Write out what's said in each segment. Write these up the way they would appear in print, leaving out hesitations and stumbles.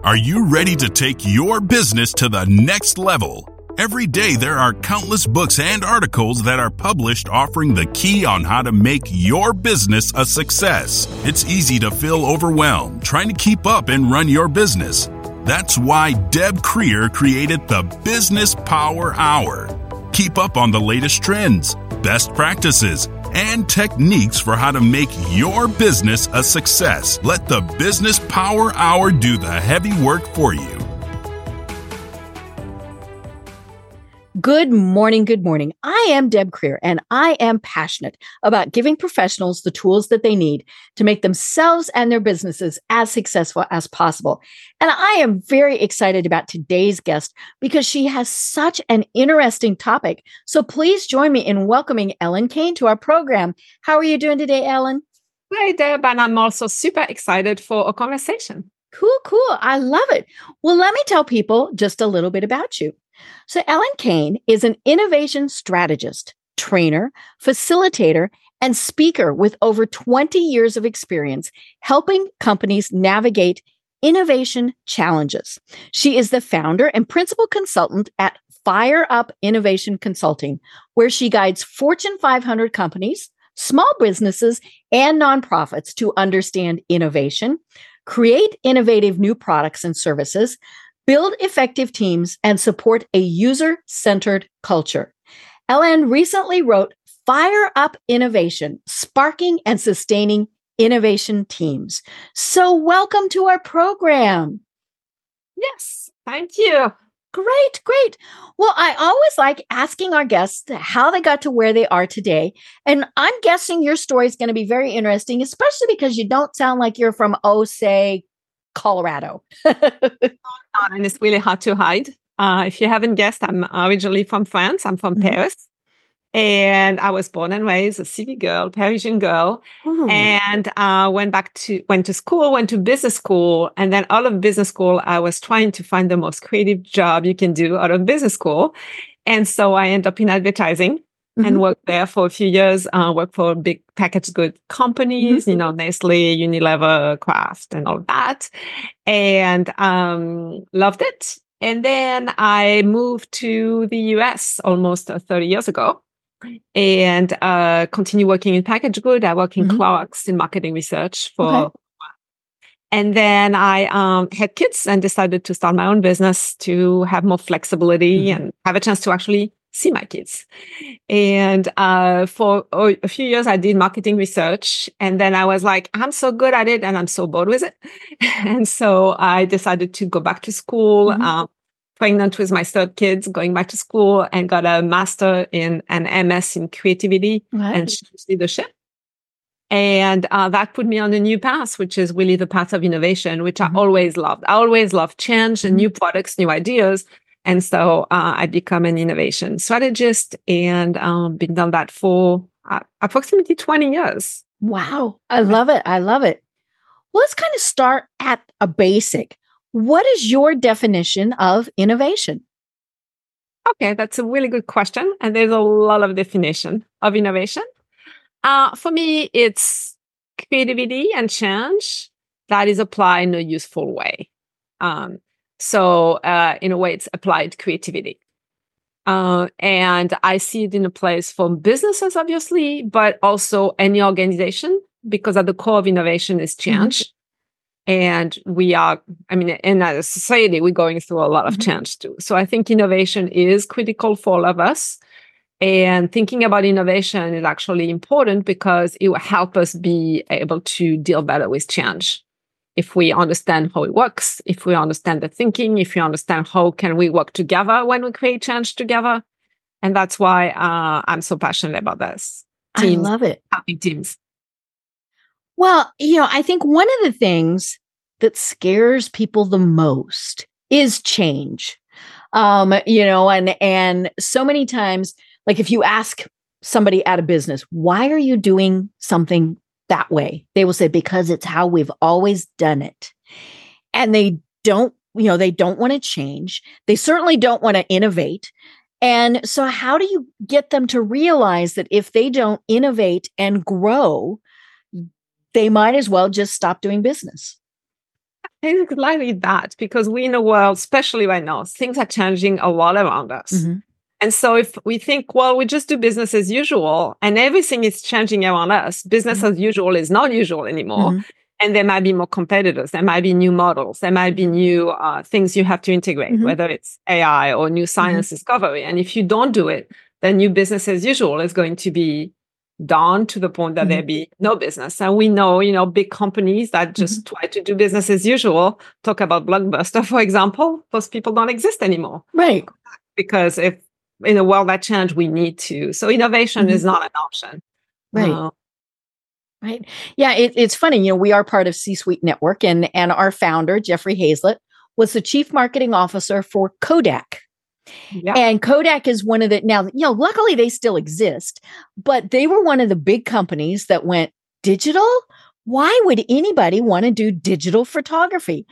Are you ready to take your business to the next level? Every day, there are countless books and articles that are published offering the key on how to make your business a success. It's easy to feel overwhelmed trying to keep up and run your business. That's why Deb Creer created the Business Power Hour. Keep up on the latest trends, best practices, and techniques for how to make your business a success. Let the Business Power Hour do the heavy work for you. Good morning. Good morning. I am Deb Creer, and I am passionate about giving professionals the tools that they need to make themselves and their businesses as successful as possible. And I am very excited about today's guest because she has such an interesting topic. So please join me in welcoming Ellen Kane to our program. How are you doing today, Ellen? Hi, Deb, and I'm also super excited for a conversation. Cool. I love it. Well, let me tell people just a little bit about you. So Ellen Kane is an innovation strategist, trainer, facilitator, and speaker with over 20 years of experience helping companies navigate innovation challenges. She is the founder and principal consultant at Fire Up Innovation Consulting, where she guides Fortune 500 companies, small businesses, and nonprofits to understand innovation, create innovative new products and services, build effective teams, and support a user-centered culture. Ellen recently wrote Fire Up Innovation, Sparking and Sustaining Innovation Teams. So welcome to our program. Yes, thank you. Great. Well, I always like asking our guests how they got to where they are today. And I'm guessing your story is going to be very interesting, especially because you don't sound like you're from, say, Colorado. And it's really hard to hide. If you haven't guessed, I'm originally from France. I'm from Paris. And I was born and raised a city girl, Parisian girl. Ooh. And went to school, went to business school. And then out of business school, I was trying to find the most creative job you can do out of business school. And so I ended up in advertising and worked there for a few years, worked for big packaged good companies, Nestle, Unilever, Kraft, and all that. And loved it. And then I moved to the US almost 30 years ago. And continue working in packaged good. I work in Clorox in marketing research and then I had kids and decided to start my own business to have more flexibility and have a chance to actually see my kids. And for a few years, I did marketing research. And then I was like, I'm so good at it and I'm so bored with it. And so I decided to go back to school. Pregnant with my third kids, going back to school, and got a master in an MS in creativity and leadership. And that put me on a new path, which is really the path of innovation, which I always loved. I always loved change and new products, new ideas. And so I become an innovation strategist and been done that for approximately 20 years. Wow. I love it. Well, let's kind of start at a basic. What is your definition of innovation? Okay, that's a really good question. And there's a lot of definition of innovation. For me, it's creativity and change that is applied in a useful way. So in a way, it's applied creativity. And I see it in a place for businesses, obviously, but also any organization, because at the core of innovation is change. And we are, in a society, we're going through a lot of change too. So I think innovation is critical for all of us. And thinking about innovation is actually important because it will help us be able to deal better with change. If we understand how it works, if we understand the thinking, if we understand how can we work together when we create change together. And that's why I'm so passionate about this. Teams, I love it. Helping teams. Well, I think one of the things that scares people the most is change. And so many times, like if you ask somebody at a business, why are you doing something that way? They will say, because it's how we've always done it. And they don't want to change. They certainly don't want to innovate. And so how do you get them to realize that if they don't innovate and grow, they might as well just stop doing business? Exactly that, because we're in a world, especially right now, things are changing a lot around us. Mm-hmm. And so if we think, well, we just do business as usual and everything is changing around us, business Mm-hmm. as usual is not usual anymore. Mm-hmm. And there might be more competitors. There might be new models. There might be new things you have to integrate, Mm-hmm. whether it's AI or new science discovery. And if you don't do it, then new business as usual is going to be done to the point that there be no business. And we know, big companies that just try to do business as usual, talk about Blockbuster, for example, those people don't exist anymore. Right. Because if in a world that change, we need to. So innovation is not an option. Right. Right. Yeah, it's funny. We are part of C-Suite Network, and our founder, Jeffrey Hazlett, was the chief marketing officer for Kodak. Yeah. And Kodak is one of the, now, luckily they still exist, but they were one of the big companies that went digital. Why would anybody want to do digital photography?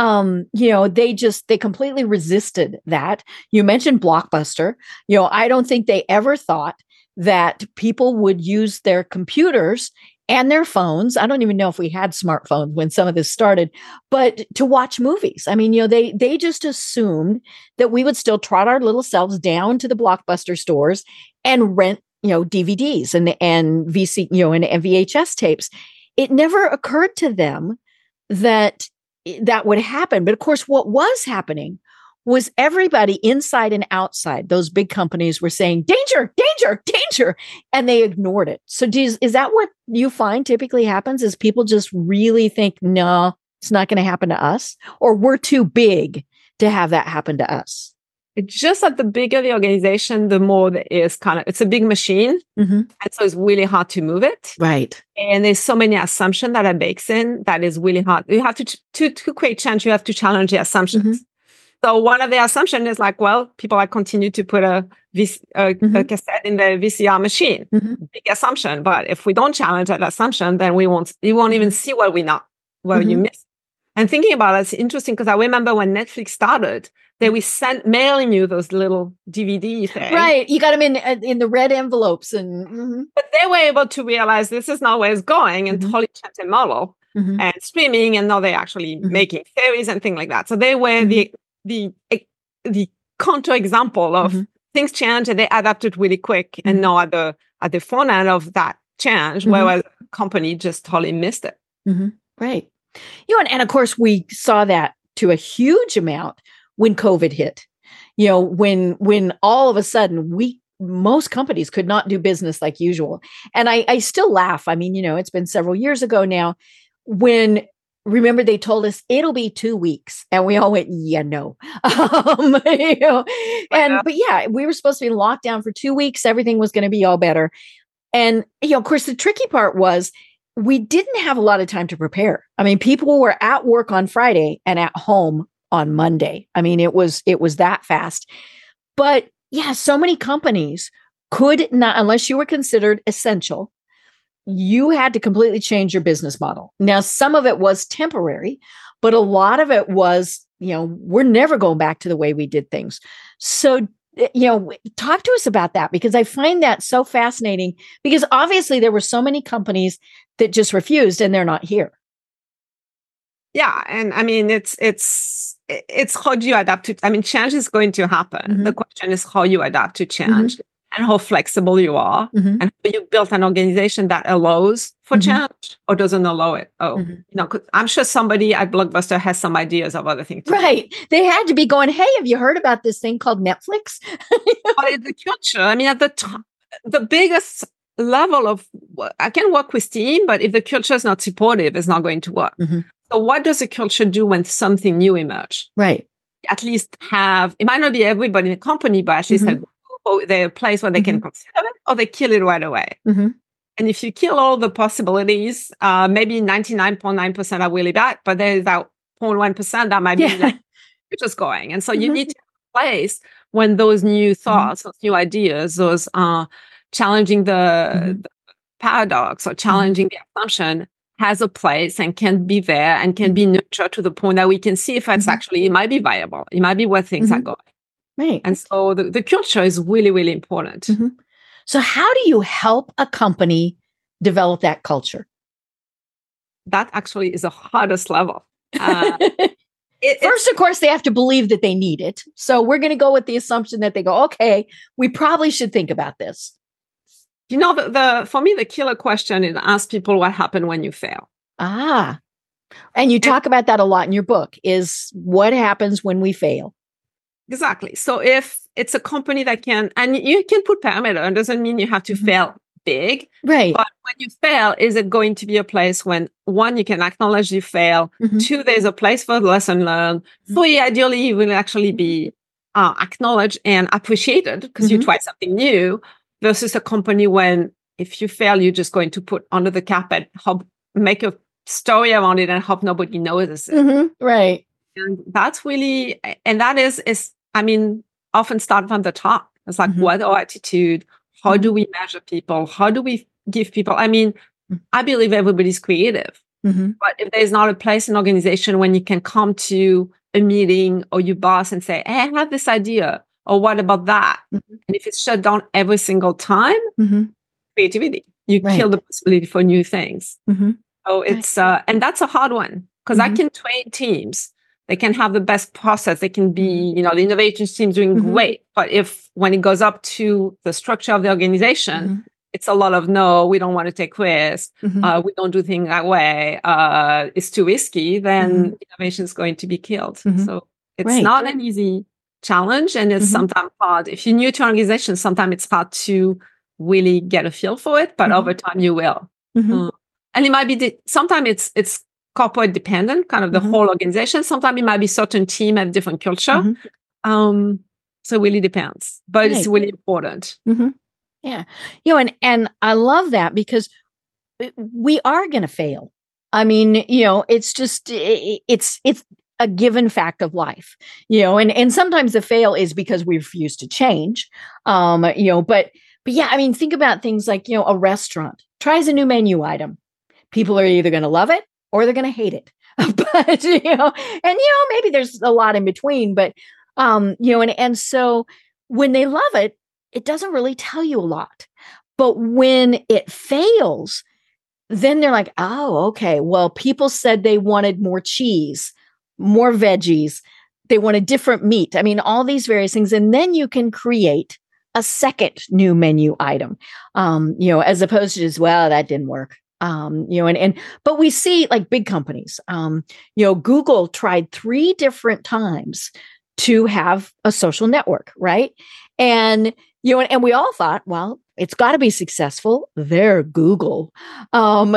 They completely resisted that. You mentioned Blockbuster. I don't think they ever thought that people would use their computers and their phones. I don't even know if we had smartphones when some of this started, but to watch movies. I mean, they just assumed that we would still trot our little selves down to the Blockbuster stores and rent, DVDs and VC, and VHS tapes. It never occurred to them that that would happen. But of course, what was happening was everybody inside and outside those big companies were saying, danger, danger, danger, and they ignored it. So is that what you find typically happens, is people just really think, no, it's not going to happen to us, or we're too big to have that happen to us? It's just that the bigger the organization, the more there is it's a big machine. And so it's really hard to move it. Right. And there's so many assumptions that are baked in that is really hard. You have to create change, you have to challenge the assumptions. So one of the assumptions is people are continue to put a cassette in the VCR machine. Big assumption. But if we don't challenge that assumption, then you won't even see what you miss. And thinking about it, it's interesting because I remember when Netflix started, they were mailing you those little DVD things. Right. You got them in the red envelopes. But they were able to realize this is not where it's going and totally change the model and streaming. And now they're actually making series and things like that. So they were the counter-example of things change and they adapted really quick. And now at the front end of that change, whereas the company just totally missed it. Right. And of course, we saw that to a huge amount when COVID hit. When all of a sudden most companies could not do business like usual. And I still laugh. I mean, it's been several years ago now remember they told us it'll be 2 weeks, and we all went, yeah, no. But yeah, we were supposed to be in lockdown for 2 weeks. Everything was going to be all better. And, of course, the tricky part was we didn't have a lot of time to prepare. I mean, people were at work on Friday and at home on Monday. I mean, it was that fast. But yeah, so many companies could not, unless you were considered essential, you had to completely change your business model. Now, some of it was temporary, but a lot of it was, we're never going back to the way we did things. So, talk to us about that, because I find that so fascinating, because obviously there were so many companies that just refused and they're not here. Yeah. And I mean, it's how do you adapt to, change is going to happen. The question is how you adapt to change. And how flexible you are, and how you built an organization that allows for change or doesn't allow it. I'm sure somebody at Blockbuster has some ideas of other things. Right. They had to be going, hey, have you heard about this thing called Netflix? But the culture, at the top, the biggest level of, I can work with team, but if the culture is not supportive, it's not going to work. So what does a culture do when something new emerges? Right. At least it might not be everybody in the company, but at least they're a place where they can consider it, or they kill it right away. And if you kill all the possibilities, maybe 99.9% are really bad, but there's that 0.1% that might be you're just going. And so you need to have a place when those new thoughts, those new ideas, those challenging the paradox or challenging the assumption has a place and can be there and can be nurtured to the point that we can see if it's actually, it might be viable. It might be where things are going. Right. And so the culture is really, really important. So how do you help a company develop that culture? That actually is the hardest level. First, of course, they have to believe that they need it. So we're going to go with the assumption that they go, okay, we probably should think about this. You know, for me, the killer question is ask people what happened when you fail. And you talk about that a lot in your book, is what happens when we fail. Exactly. So if it's a company that can, and you can put parameter, it doesn't mean you have to fail big. Right. But when you fail, is it going to be a place when, one, you can acknowledge you fail, two, there's a place for lesson learned, three, ideally you will actually be acknowledged and appreciated because you tried something new, versus a company when if you fail, you're just going to put under the carpet, make a story around it and hope nobody notices it. Right. And that's really, and that is, I mean, often start from the top. It's like, what our attitude? How do we measure people? How do we give people? I mean, I believe everybody's creative, but if there's not a place in organization when you can come to a meeting or your boss and say, hey, I have this idea, or what about that? And if it's shut down every single time, creativity, you kill the possibility for new things. So it's, and that's a hard one because I can train teams. They can have the best process. They can be, the innovation team's doing great. But when it goes up to the structure of the organization, it's a lot of, no, we don't want to take risks. We don't do things that way. It's too risky. Then innovation is going to be killed. So it's not an easy challenge. And it's sometimes hard. If you're new to an organization, sometimes it's hard to really get a feel for it. But over time, you will. And it might be, sometimes it's corporate dependent, kind of the whole organization. Sometimes it might be certain team have different culture. So it really depends, but it's really important. Yeah. And I love that because we are going to fail. I mean, it's just, it's a given fact of life, and sometimes the fail is because we refuse to change. But yeah, I mean, think about things like, a restaurant tries a new menu item. People are either going to love it or they're going to hate it. But, maybe there's a lot in between, but, and so when they love it, it doesn't really tell you a lot. But when it fails, then they're like, oh, okay, well, people said they wanted more cheese, more veggies. They wanted different meat. I mean, all these various things. And then you can create a second new menu item, as opposed to just, well, that didn't work. But we see like big companies, Google tried 3 different times to have a social network, right? And, and we all thought, well, it's got to be successful. They're Google, and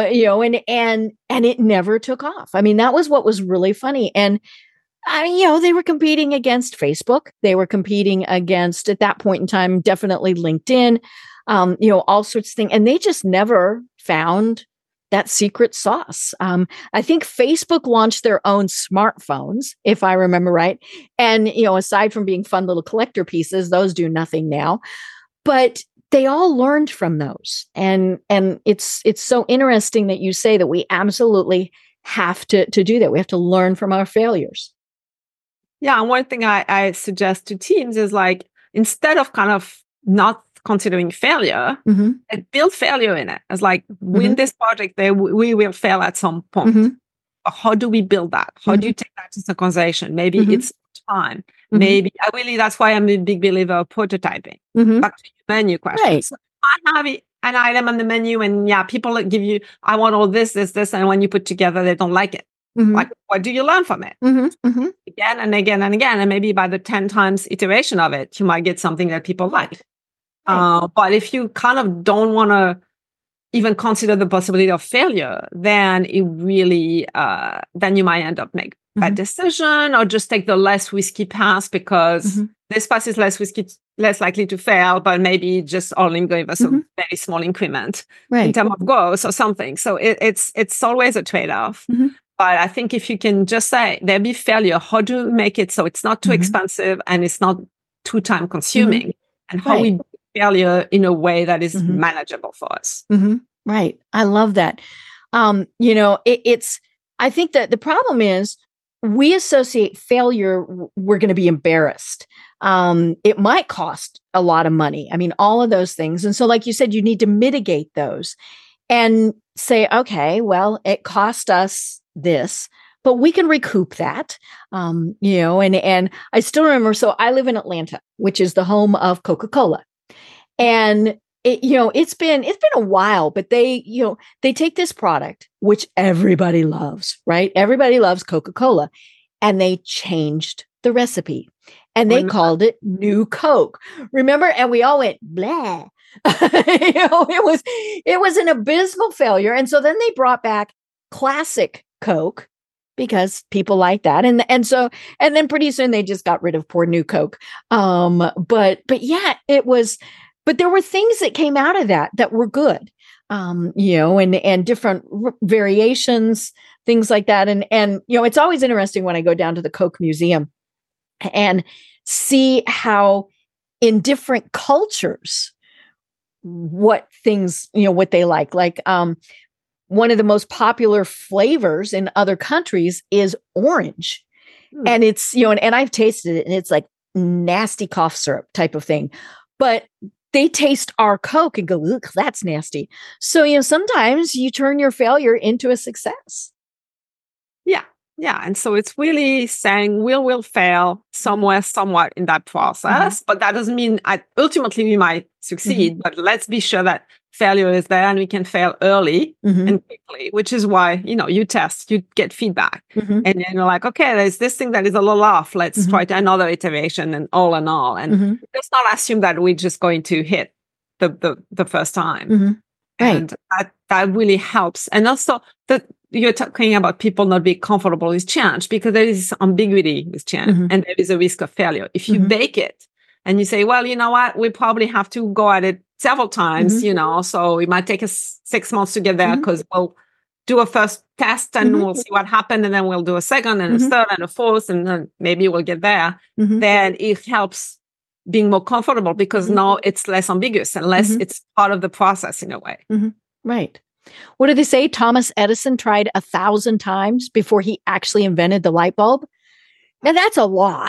it never took off. I mean, that was what was really funny. And, they were competing against Facebook. They were competing against, at that point in time, definitely LinkedIn, all sorts of things. And they just never found that secret sauce. I think Facebook launched their own smartphones, if I remember right. And, aside from being fun little collector pieces, those do nothing now. But they all learned from those. And it's so interesting that you say that we absolutely have to do that. We have to learn from our failures. Yeah. And one thing I suggest to teams is like, instead of kind of not considering failure, and build failure in it. It's like, win this project, we will fail at some point. How do we build that? How do you take that into consideration? Maybe it's time. Maybe that's why I'm a big believer of prototyping. Back to your menu question. Right. So I have an item on the menu, and people give you, I want all this, and when you put together, they don't like it. Like, what do you learn from it? Again and again and again, and maybe by the 10 times iteration of it, you might get something that people like. But if you kind of don't want to even consider the possibility of failure, then it really, then you might end up making a bad decision or just take the less risky path because this path is less risky, less likely to fail, but maybe just only give us a very small increment in terms of growth or something. So it's always a trade-off. But I think if you can just say, there'll be failure, how do we make it so it's not too expensive and it's not too time consuming, and how we failure in a way that is manageable for us. Right. I love that. It's, I think that the problem is we associate failure, we're going to be embarrassed. It might cost a lot of money. I mean, all of those things. And so, like you said, you need to mitigate those and say, okay, well, it cost us this, but we can recoup that. And I still remember, so I live in Atlanta, which is the home of Coca-Cola. And it's been a while, but they take this product, which everybody loves, right? Everybody loves Coca-Cola, and they changed the recipe and they called it New Coke. Remember? And we all went, blah. It was an abysmal failure. And so then they brought back classic Coke because people like that. And then pretty soon they just got rid of poor New Coke. But yeah, but there were things that came out of that were good, and different variations, things like that. And it's always interesting when I go down to the Coke Museum and see how in different cultures, what things, what they like. Like one of the most popular flavors in other countries is orange. And it's, and I've tasted it and it's like nasty cough syrup type of thing. But they taste our Coke and go, "Ugh, that's nasty." So, sometimes you turn your failure into a success. Yeah. Yeah. And so it's really saying we'll fail somewhere, somewhat in that process, but that doesn't mean ultimately we might succeed, but let's be sure that failure is there and we can fail early and quickly, which is why, you test, you get feedback and then you're like, okay, there's this thing that is a little off. Let's try another iteration and all in all. And let's not assume that we're just going to hit the first time. Right. And that really helps. And also you're talking about people not being comfortable with change because there is ambiguity with change and there is a risk of failure. If you bake it and you say, well, you know what, we probably have to go at it several times, so it might take us 6 months to get there because we'll do a first test and we'll see what happened. And then we'll do a second and a third and a fourth, and then maybe we'll get there. Then it helps being more comfortable because now it's less ambiguous and less it's part of the process in a way. Right. What did they say? Thomas Edison tried 1,000 times before he actually invented the light bulb. Now that's a lot,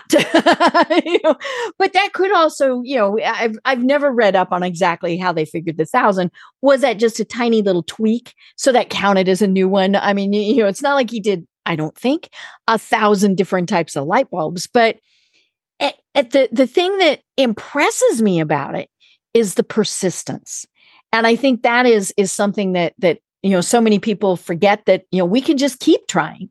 but that could also, I've never read up on exactly how they figured the 1,000. Was that just a tiny little tweak? So that counted as a new one. I mean, it's not like he did, I don't think, 1,000 different types of light bulbs, but the thing that impresses me about it is the persistence. And I think that is something that so many people forget that, we can just keep trying.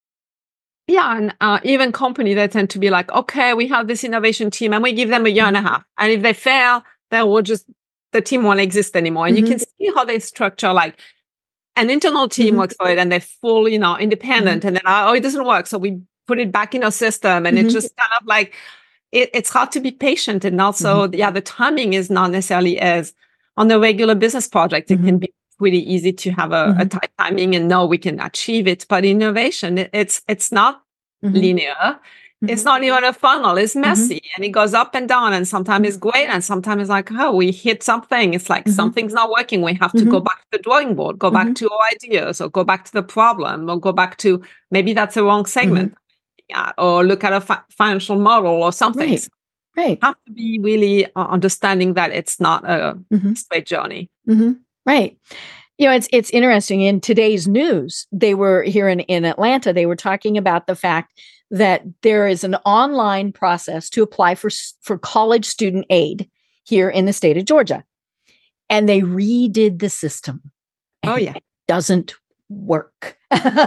Yeah. And even companies that tend to be like, okay, we have this innovation team and we give them a year and a half. And if they fail, then the team won't exist anymore. And you can see how they structure like an internal team works for it and they're full, independent. And then, it doesn't work. So we put it back in our system. And it's just kind of like, it's hard to be patient. And also, the timing is not necessarily as on a regular business project. It can be really easy to have a tight timing and know we can achieve it. But innovation, it's not linear. It's not even a funnel. It's messy and it goes up and down. And sometimes it's great. And sometimes it's like, we hit something. It's like something's not working. We have to go back to the drawing board, go back to our ideas, or go back to the problem, or go back to maybe that's the wrong segment, or look at a financial model or something. Right. Have to be really understanding that it's not a straight journey. Right. It's interesting. In today's news, they were here in Atlanta, they were talking about the fact that there is an online process to apply for college student aid here in the state of Georgia. And they redid the system. It doesn't work.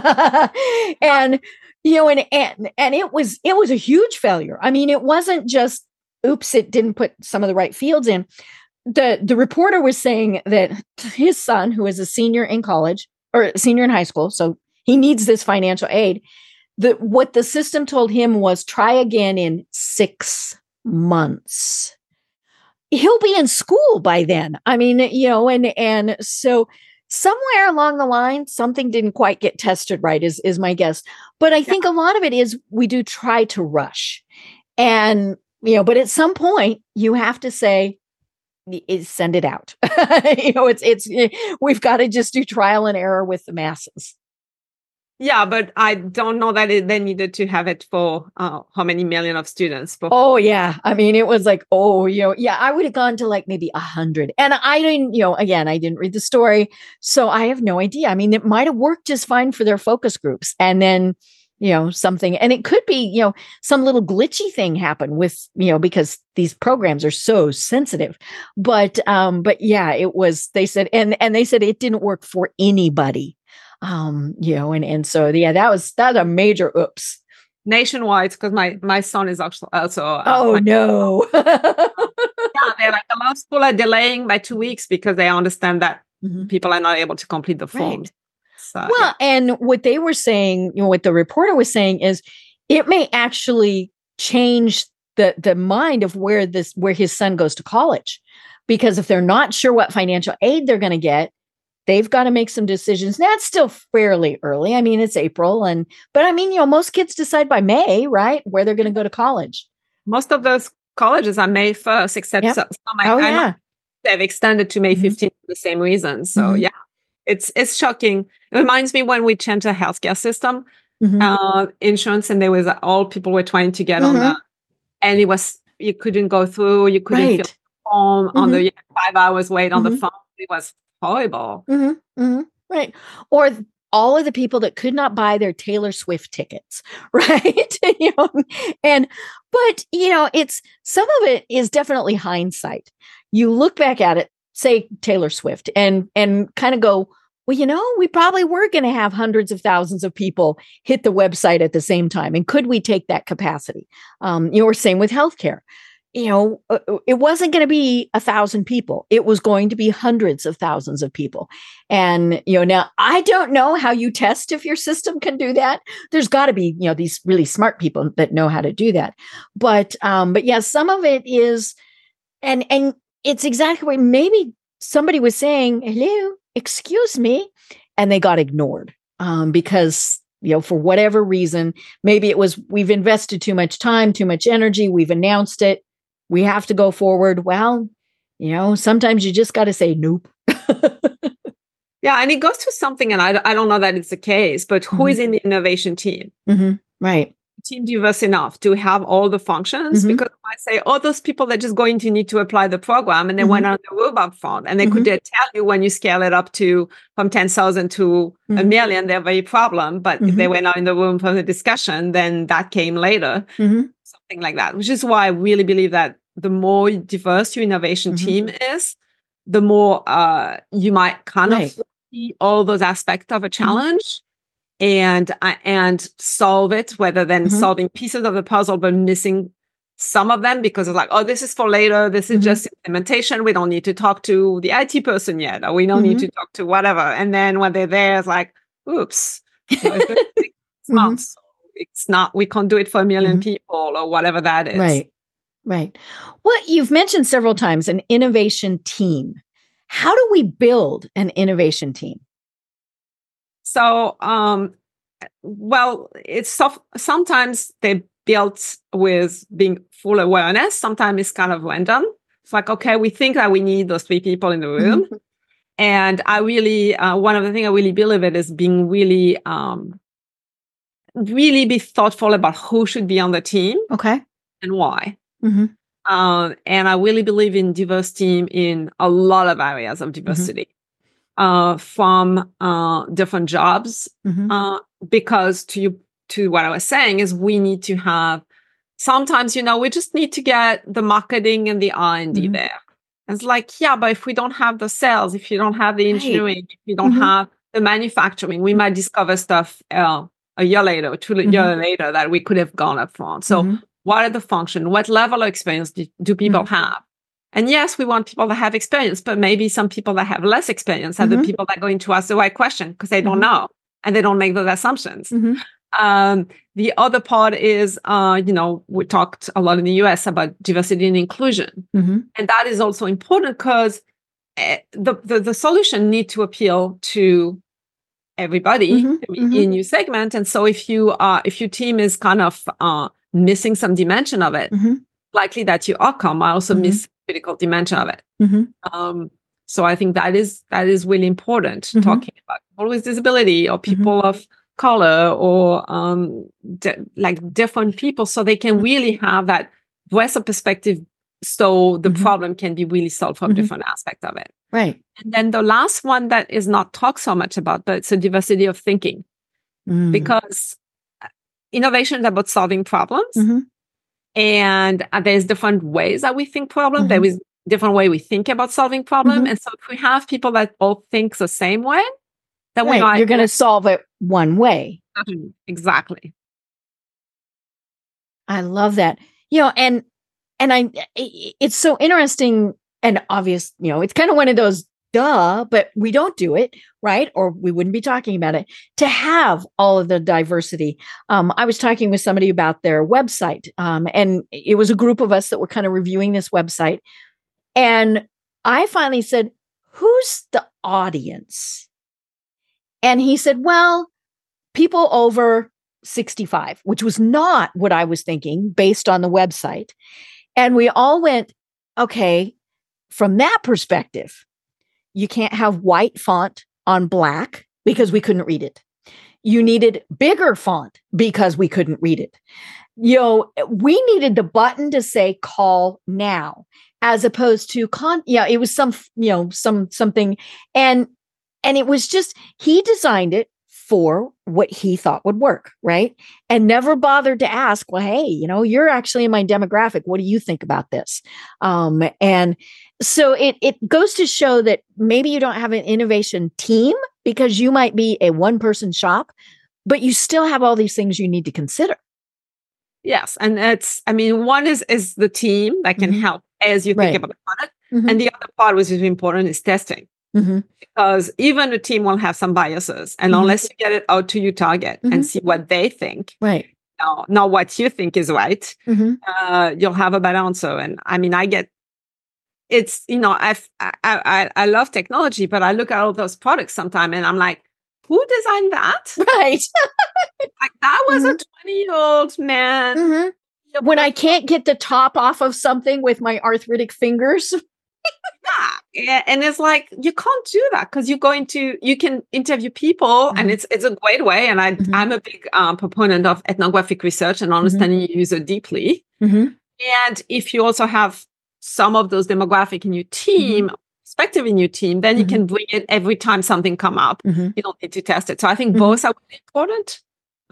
And it was a huge failure. I mean, it wasn't just, oops, it didn't put some of the right fields in. The reporter was saying that his son, who is a senior in college or a senior in high school, so he needs this financial aid, what the system told him was try again in 6 months. He'll be in school by then. I mean, and so somewhere along the line, something didn't quite get tested right, is my guess. But I think a lot of it is we do try to rush. And, but at some point you have to say, send it out. We've got to just do trial and error with the masses. Yeah, but I don't know that they needed to have it for how many million of students. Oh, yeah. I mean, it was like, I would have gone to like maybe 100. And I didn't, again, I didn't read the story. So I have no idea. I mean, it might have worked just fine for their focus groups. And then, something, and it could be, some little glitchy thing happen with, because these programs are so sensitive. But yeah, it was, they said, and they said it didn't work for anybody. And so, yeah, that was a major oops. Nationwide, because my son is also no. Yeah, they're like, a lot of schools are delaying by 2 weeks because they understand that people are not able to complete the forms. Right. So, well, and what they were saying, what the reporter was saying is it may actually change the mind of where his son goes to college, because if they're not sure what financial aid they're going to get, they've got to make some decisions. Now, it's still fairly early. I mean, it's April, but I mean, most kids decide by May, right, where they're going to go to college. Most of those colleges are May 1st, except some they've extended to May 15th for the same reason. So yeah, it's shocking. It reminds me when we changed the healthcare system, insurance, and there was all people were trying to get on the, and you couldn't go through, you couldn't fill the form on the 5 hours wait on the phone. It was horrible. Right. Or all of the people that could not buy their Taylor Swift tickets, right? But it's, some of it is definitely hindsight. You look back at it, say Taylor Swift, and kind of go, well, we probably were going to have hundreds of thousands of people hit the website at the same time. And could we take that capacity? Or same with healthcare. It wasn't going to be 1,000 people. It was going to be hundreds of thousands of people. And, now I don't know how you test if your system can do that. There's got to be, these really smart people that know how to do that. But yeah, some of it is, and it's exactly what maybe somebody was saying, hello, excuse me, and they got ignored because, for whatever reason, maybe it was, we've invested too much time, too much energy. We've announced it. We have to go forward. Well, sometimes you just got to say nope. Yeah, and it goes to something, and I don't know that it's the case, but who is in the innovation team? Right. Team diverse enough to have all the functions, because I say, those people that just going to need to apply the program, and they went on the road up front, and they could tell you when you scale it up from 10,000 to a million, they're very problem. But if they were not in the room for the discussion, then that came later, something like that. Which is why I really believe that the more diverse your innovation team is, the more you might kind of see all those aspects of a challenge. And solve it, rather than solving pieces of the puzzle, but missing some of them because it's like, this is for later. This is just implementation. We don't need to talk to the IT person yet, or we don't need to talk to whatever. And then when they're there, it's like, oops, it's 6 months. It's not, we can't do it for 1 million people or whatever that is. Right. Well, you've mentioned several times an innovation team. How do we build an innovation team? So, it's sometimes they built with being full awareness. Sometimes it's kind of random. It's like, okay, we think that we need those 3 people in the room. And I really, one of the things I really believe in is being really, really be thoughtful about who should be on the team. Okay. And why. And I really believe in diverse team in a lot of areas of diversity. From different jobs, because to what I was saying is we need to have, sometimes, we just need to get the marketing and the R&D there. And it's like, yeah, but if we don't have the sales, if you don't have the engineering, if you don't have the manufacturing, we might discover stuff a year later, 2 years later that we could have gone up front. So what are the functions? What level of experience do people have? And yes, we want people that have experience, but maybe some people that have less experience are the people that are going to ask the right question because they don't know and they don't make those assumptions. The other part is, we talked a lot in the US about diversity and inclusion. And that is also important because the solution need to appeal to everybody in your segment. And so if your team is kind of missing some dimension of it, likely that your outcome might also miss critical dimension of it. So I think that is really important, talking about people with disability or people of color or different people, so they can really have that breadth of perspective, so the problem can be really solved from different aspects of it. Right. And then the last one that is not talked so much about, but it's a diversity of thinking. Because innovation is about solving problems. Mm-hmm. And there's different ways that we think problem. Mm-hmm. There is different way we think about solving problem. Mm-hmm. And so if we have people that all think the same way, then we Right. You're going to solve it one way. Exactly. I love that. And it's so interesting and obvious, it's kind of one of those but we don't do it, right? Or we wouldn't be talking about it, to have all of the diversity. I was talking with somebody about their website, and it was a group of us that were kind of reviewing this website. And I finally said, who's the audience? And he said, well, people over 65, which was not what I was thinking based on the website. And we all went, okay, from that perspective, you can't have white font on black because we couldn't read it. You needed bigger font because we couldn't read it. We needed the button to say call now, as opposed to it was something. And it was just, he designed it for what he thought would work, right? And never bothered to ask, well, hey, you're actually in my demographic. What do you think about this? And so it goes to show that maybe you don't have an innovation team because you might be a one-person shop, but you still have all these things you need to consider. Yes. And one is the team that can help as you think about the product. Mm-hmm. And the other part, which is important, is testing. Mm-hmm. Because even a team will have some biases. And unless you get it out to your target and see what they think, right? Not what you think is right, you'll have a bad answer. And I get it's, I love technology, but I look at all those products sometimes and I'm like, who designed that? Right. Like that was a 20-year-old man. Mm-hmm. When I can't get the top off of something with my arthritic fingers. Yeah. And it's like, you can't do that because you can interview people and it's a great way. And I'm a big proponent of ethnographic research and understanding your user deeply. And if you also have some of those demographic in your team, perspective in your team, then you can bring it every time something come up. You don't need to test it. So I think both are really important.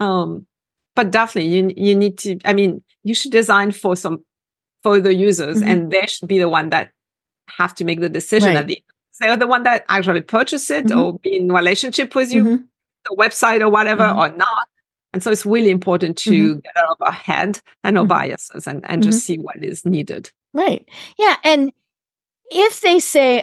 But definitely you need to, you should design for the users and they should be the one that have to make the decision at the end. They're the one that actually purchase it or be in relationship with you, the website or whatever, or not. And so it's really important to get out of our head and our biases and just see what is needed. Right. Yeah. And if they say,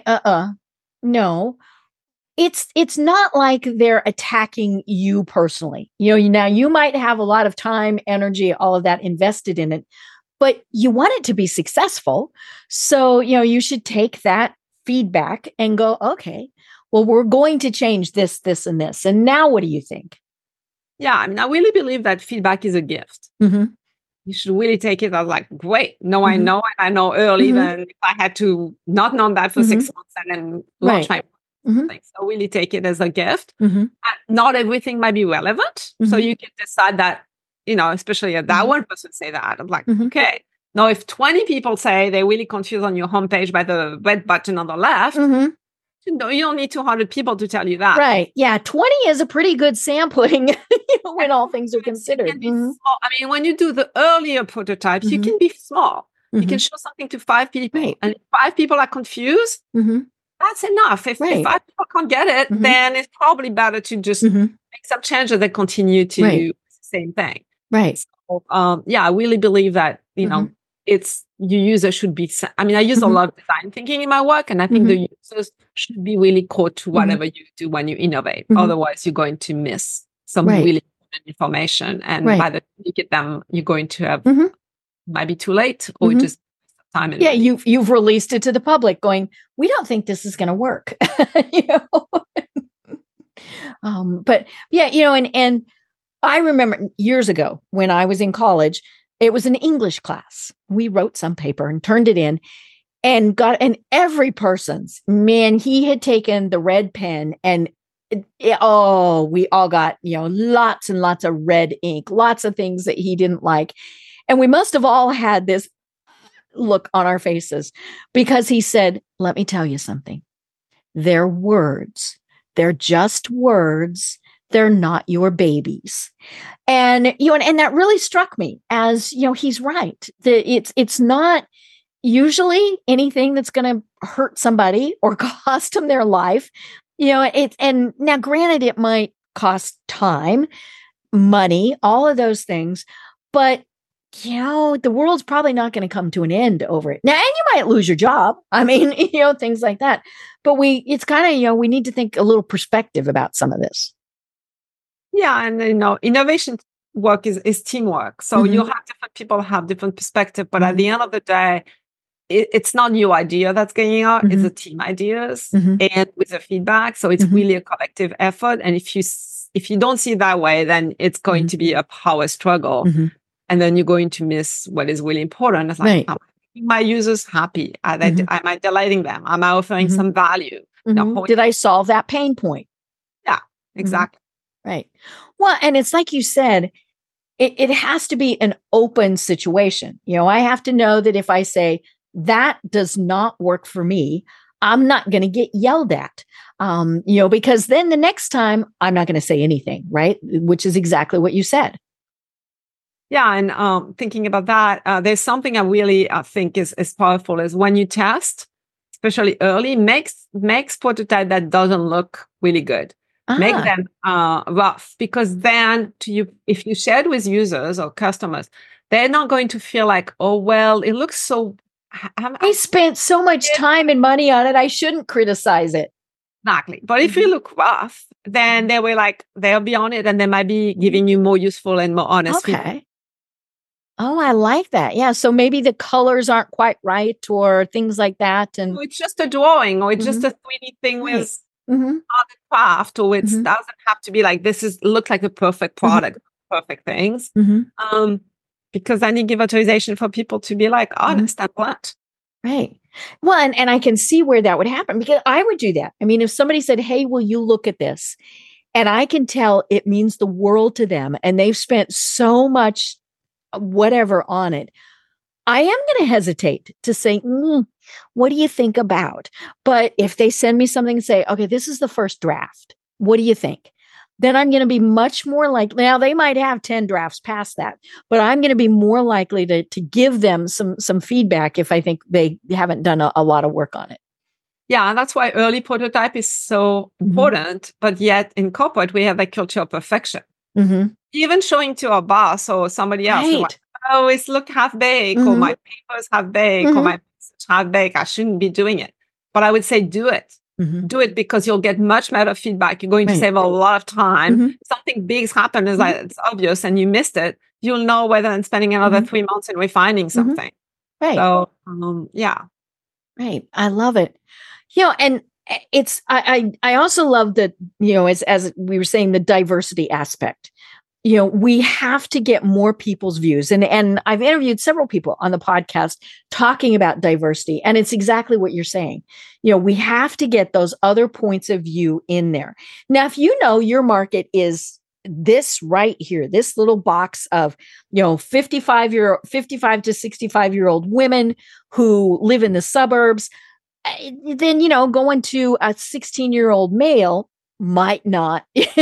no, it's not like they're attacking you personally. Now you might have a lot of time, energy, all of that invested in it, but you want it to be successful. So, you should take that feedback and go, okay, well, we're going to change this, this, and this. And now what do you think? Yeah, I really believe that feedback is a gift. You should really take it as like, great. No, I know early than if I had to not know that for 6 months and then launch my thing. So really take it as a gift. Not everything might be relevant. So you can decide that, especially if that one person say that. I'm like, okay. Now, if 20 people say they're really confused on your homepage by the red button on the left, you don't need 200 people to tell you that. Right. Yeah. 20 is a pretty good sampling when all things are considered. When you do the earlier prototypes, you can be small. You can show something to 5 people. Right. And if 5 people are confused, that's enough. If 5 people can't get it, then it's probably better to just make some changes that continue to do the same thing. Right. So, I really believe that, it's your user should be, I use a lot of design thinking in my work, and I think the users should be really caught to whatever you do when you innovate. Otherwise, you're going to miss some really important information. And by the time you get them, you're going to have might be too late or just time. Yeah, you've released it to the public going, we don't think this is going to work. But yeah, and I remember years ago when I was in college, it was an English class. We wrote some paper and turned it in and every person's, man, he had taken the red pen and we all got, lots and lots of red ink, lots of things that he didn't like. And we must have all had this look on our faces because he said, let me tell you something. They're words. They're just words they're not your babies. And, and that really struck me as, he's right. It's not usually anything that's going to hurt somebody or cost them their life. And now granted, it might cost time, money, all of those things, but the world's probably not going to come to an end over it. Now, and you might lose your job. I mean, things like that. But it's kind of, we need to think a little perspective about some of this. Yeah. And, innovation work is teamwork. So you have different people have different perspective. But at the end of the day, it's not your idea that's getting out. It's the team ideas and with the feedback. So it's really a collective effort. And if you don't see it that way, then it's going to be a power struggle. And then you're going to miss what is really important. It's like, am I making my users happy? Am I delighting them? Am I offering some value? Did I solve that pain point? Yeah, exactly. Right. Well, and it's like you said, it has to be an open situation. I have to know that if I say that does not work for me, I'm not going to get yelled at, because then the next time I'm not going to say anything, right? Which is exactly what you said. Yeah, and thinking about that, there's something I really think is powerful is when you test, especially early, makes prototype that doesn't look really good. Make them rough, because then if you share it with users or customers, they're not going to feel like, oh, well, it looks so... I spent so much time and money on it, I shouldn't criticize it. Exactly. But if you look rough, then they'll be on it, and they might be giving you more useful and more honest feedback. Oh, I like that. Yeah. So maybe the colors aren't quite right or things like that. And it's just a drawing, or it's just a 3D thing with other craft, or it doesn't have to be like, looks like a perfect product, perfect things. Because I need to give authorization for people to be like honest and blunt. Right. Well, and I can see where that would happen, because I would do that. I mean, if somebody said, hey, will you look at this? And I can tell it means the world to them, and they've spent so much whatever on it, I am going to hesitate to say, what do you think about? But if they send me something and say, okay, this is the first draft, what do you think? Then I'm going to be much more likely. Now, they might have 10 drafts past that, but I'm going to be more likely to give them some feedback if I think they haven't done a lot of work on it. Yeah, and that's why early prototype is so important. But yet in corporate, we have a culture of perfection. Even showing to our boss or somebody else, like, oh, it's look half baked, or my papers half baked, or my message half baked. I shouldn't be doing it. But I would say do it. Do it, because you'll get much better feedback. You're going to save a lot of time. Something big's happened, is like it's obvious, and you missed it. You'll know whether than spending another 3 months in refining something. Right. So, yeah. Right. I love it. And it's I also love that, as we were saying, the diversity aspect. We have to get more people's views. And I've interviewed several people on the podcast talking about diversity. And it's exactly what you're saying. We have to get those other points of view in there. Now, if your market is this right here, this little box of, 55 to 65-year-old women who live in the suburbs, then, going to a 16-year-old male might not,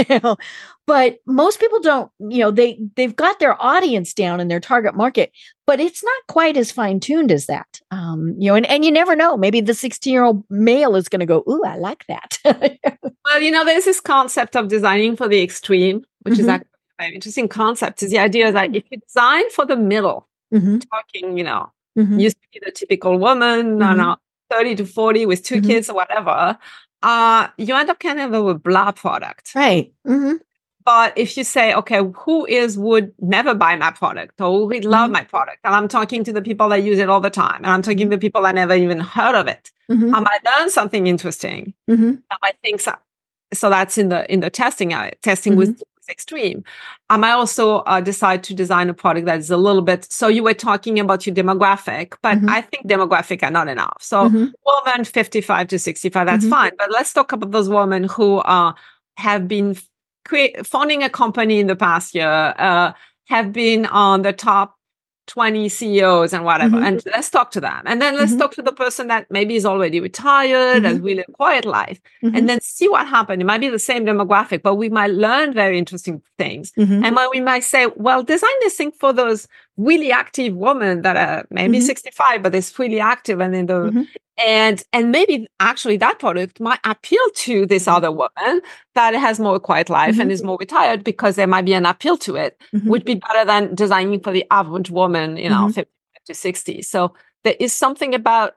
but most people don't, they've got their audience down in their target market, but it's not quite as fine-tuned as that. And you never know, maybe the 16-year-old male is going to go, ooh, I like that. Well, there's this concept of designing for the extreme, which is actually a very interesting concept. Is the idea that if you design for the middle, talking, used to be the typical woman, 30 to 40 with 2 kids or whatever, you end up kind of a blah product. Right. But if you say, okay, who would never buy my product, or who would love my product? And I'm talking to the people that use it all the time. And I'm talking to the people that never even heard of it. I might learn something interesting. I think so. So that's in the testing. Testing with extreme. I might also decide to design a product that is a little bit. So you were talking about your demographic, but I think demographic are not enough. So women 55 to 65, that's fine. But let's talk about those women who have been founding a company in the past year, have been on the top 20 CEOs and whatever, Mm-hmm. and let's talk to them. And then let's Mm-hmm. talk to the person that maybe is already retired, has really a quiet life, Mm-hmm. and then see what happened. It might be the same demographic, but we might learn very interesting things. Mm-hmm. And when we might say, well, design this thing for those really active women that are maybe 65, but they're really active and in the and maybe actually that product might appeal to this other woman that has more quiet life and is more retired, because there might be an appeal to it, would be better than designing for the average woman, 50 to 60. So there is something about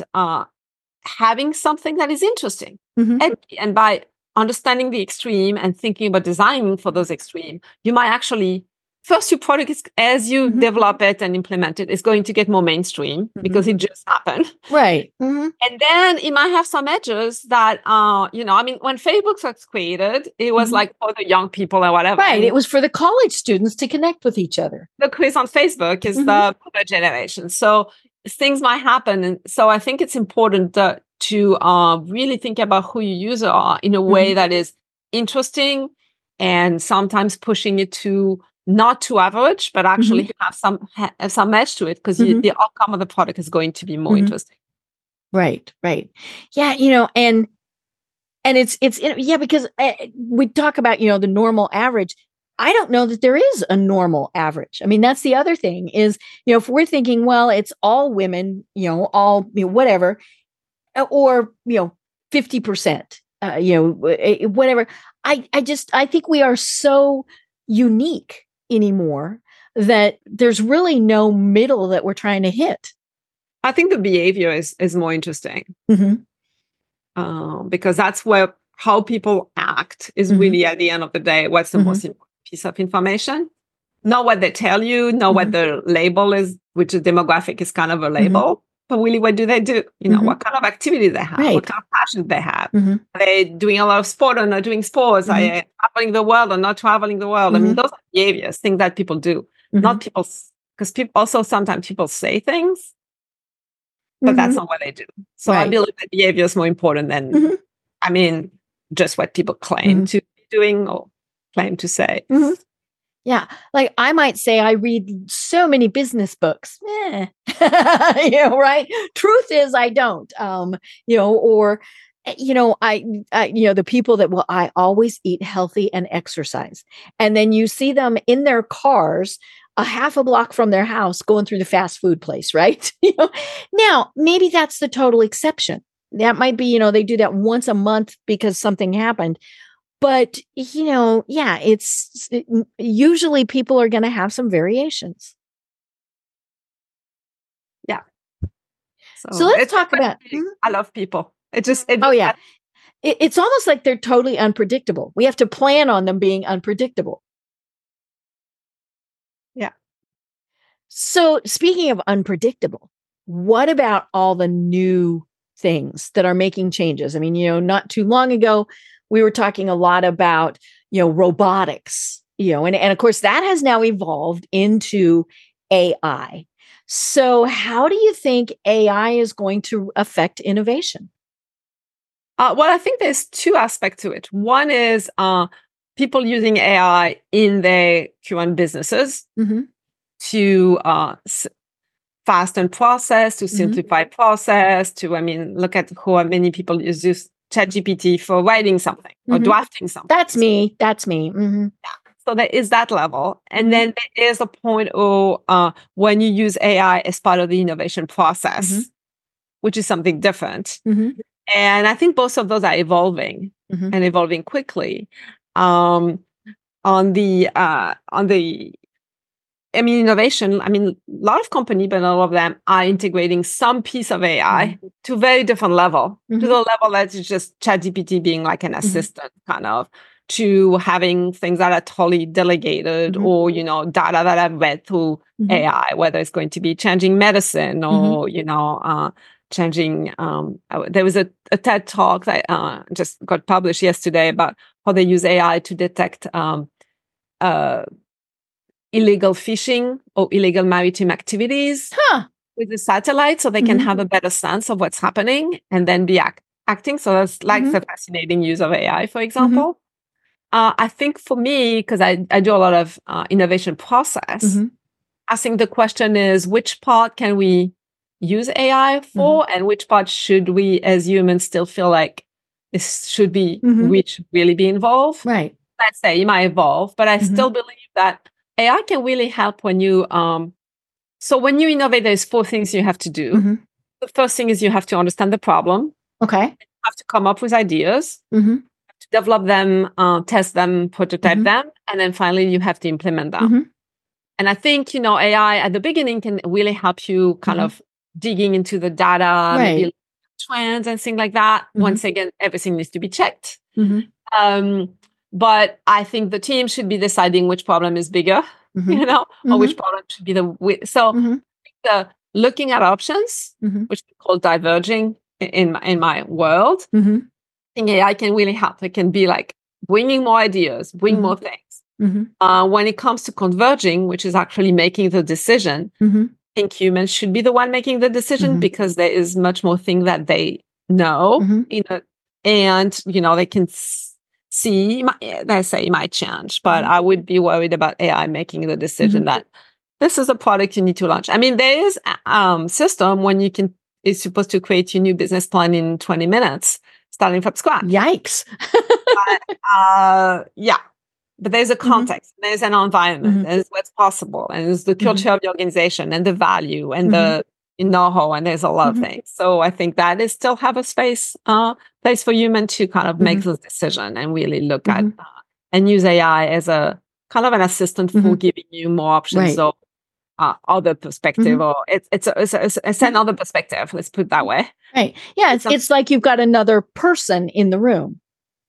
having something that is interesting. And by understanding the extreme and thinking about designing for those extreme, you might actually first, your product is, as you develop it and implement it, is going to get more mainstream because it just happened. Right. And then it might have some edges that, when Facebook was created, it was like for the young people and whatever. Right. And it was for the college students to connect with each other. the quiz on Facebook is the boomer generation. So things might happen. And so I think it's important to really think about who your users are in a way that is interesting, and sometimes pushing it to not too average, but actually have some edge to it, because the outcome of the product is going to be more interesting. Right. Yeah. And it's because we talk about, the normal average. I don't know that there is a normal average. I mean, that's the other thing is, if we're thinking, well, it's all women, all, whatever, or, 50%, whatever. I think we are so unique anymore that there's really no middle that we're trying to hit. I think the behavior is more interesting, because that's where how people act is really, at the end of the day, what's the most important piece of information. Not what they tell you, not what the label is, which is demographic is kind of a label, but really what do they do? What kind of activity they have, what kind of passion they have. Are they doing a lot of sport or not doing sports? Are they traveling the world or not traveling the world? I mean, those are behaviors, things that people do, not people, because sometimes people say things, but that's not what they do. So I believe that behavior is more important than, just what people claim to be doing or claim to say. Yeah. Like I might say I read so many business books, right? Truth is I don't, or, the people that, I always eat healthy and exercise. And then you see them in their cars, a half a block from their house going through the fast food place, right? Now, maybe that's the total exception. That might be, they do that once a month because something happened. But, it's usually people are going to have some variations. Yeah. So let's talk about. I love people. It's almost like they're totally unpredictable. We have to plan on them being unpredictable. Yeah. So speaking of unpredictable, what about all the new things that are making changes? I mean, not too long ago, we were talking a lot about, robotics, and of course that has now evolved into AI. So how do you think AI is going to affect innovation? Well, I think there's two aspects to it. One is people using AI in their current businesses to fasten process, to simplify process, to, look at how many people use ChatGPT for writing something or drafting something. That's me. Yeah. So there is that level. And then there is a point when you use AI as part of the innovation process, which is something different. And I think both of those are evolving and evolving quickly. On the innovation, a lot of companies, but all of them are integrating some piece of AI to a very different level, to the level that is just ChatGPT being like an assistant kind of, to having things that are totally delegated or, data that I've read through AI, whether it's going to be changing medicine or, changing, there was a TED talk that just got published yesterday about how they use AI to detect illegal fishing or illegal maritime activities with the satellite, so they can have a better sense of what's happening and then be acting. So that's like the fascinating use of AI, for example. I think for me, because I do a lot of innovation process, asking the question is, which part can we use AI for, and which part should we as humans still feel like this should be, we should really be involved? Right. Let's say it might evolve, but I still believe that AI can really help when you, so when you innovate, there's 4 things you have to do. The first thing is you have to understand the problem. Okay. You have to come up with ideas, to develop them, test them, prototype them, and then finally you have to implement them. And I think, AI at the beginning can really help you kind of digging into the data, maybe trends and things like that. Once again, everything needs to be checked. But I think the team should be deciding which problem is bigger, or which problem should be the looking at options, which we call diverging in my world. I think AI can really help. It can be like bringing more ideas, bring more things. When it comes to converging, which is actually making the decision, I think humans should be the one making the decision because there is much more thing that they know, and they can see. They say it might change, but I would be worried about AI making the decision that this is a product you need to launch. I mean, there is system when it's supposed to create your new business plan in 20 minutes, starting from scratch. Yikes! Yeah. But there's a context, there's an environment, there's what's possible, and there's the culture of the organization and the value and the know-how, and there's a lot of things. So I think that is still have a place for human to kind of make this decision and really look at and use AI as a kind of an assistant for giving you more options or other perspective, or it's another perspective. Let's put it that way. Right. Yeah. It's like you've got another person in the room.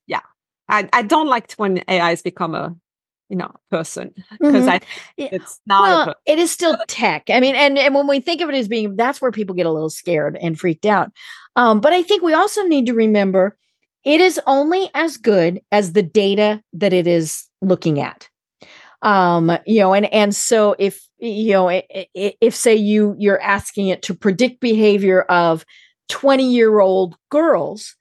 I don't like when AIs become a, person, because it's not. It is still tech. I mean, and when we think of it as being, that's where people get a little scared and freaked out. But I think we also need to remember it is only as good as the data that it is looking at. And so if say you're asking it to predict behavior of 20-year-old girls,